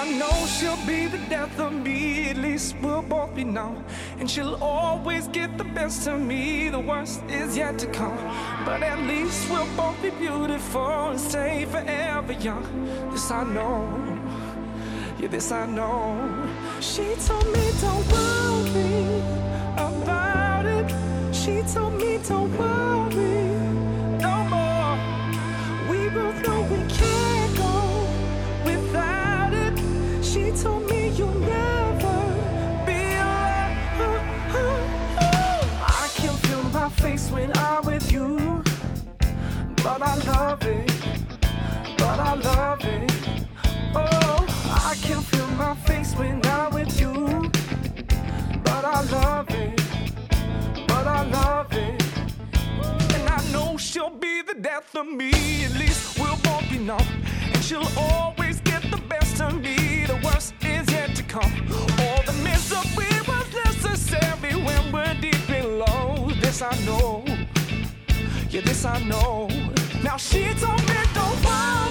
know she'll be the death of me, at least we'll both be numb. And she'll always get the best of me, the worst is yet to come. But at least we'll both be beautiful and stay forever young. This I know, yeah, this I know. She told me don't worry about it. She told me don't worry no more. We both know we can't go without it. She told me you'll never be alone. I can feel my face when I'm with you, but I love it, but I love it. Oh, I can feel my face when I'm with you, but I love it, but I love it. And I know she'll be the death of me, at least we'll both be numb. And she'll always get the best of me, the worst is yet to come. All the misery was necessary when we're deep below. This I know, yeah, this I know. Now she told me don't worry